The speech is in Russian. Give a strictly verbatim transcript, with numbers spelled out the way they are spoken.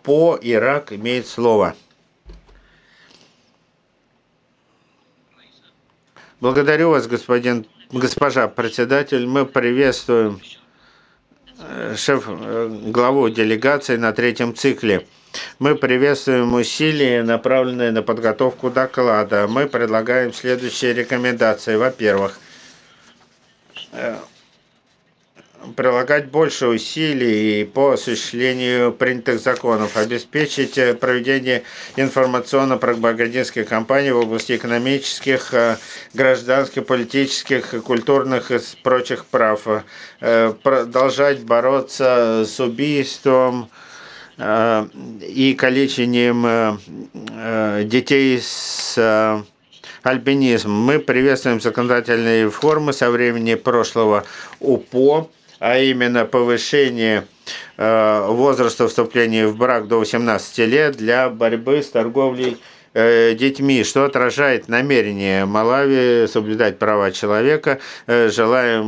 по Ирак имеет слово. Благодарю вас, господин, госпожа председатель. Мы приветствуем шеф, главу делегации на третьем цикле. Мы приветствуем усилия, направленные на подготовку доклада. Мы предлагаем следующие рекомендации. Во-первых, прилагать больше усилий по осуществлению принятых законов, обеспечить проведение информационно-пропагандистских кампаний в области экономических, гражданских, политических, культурных и прочих прав, продолжать бороться с убийством и калечением детей с альбинизмом. Мы приветствуем законодательные реформы со времени прошлого УПО, а именно повышение э, возраста вступления в брак до восемнадцати лет для борьбы с торговлей э, детьми, что отражает намерение Малави соблюдать права человека. Э, желаем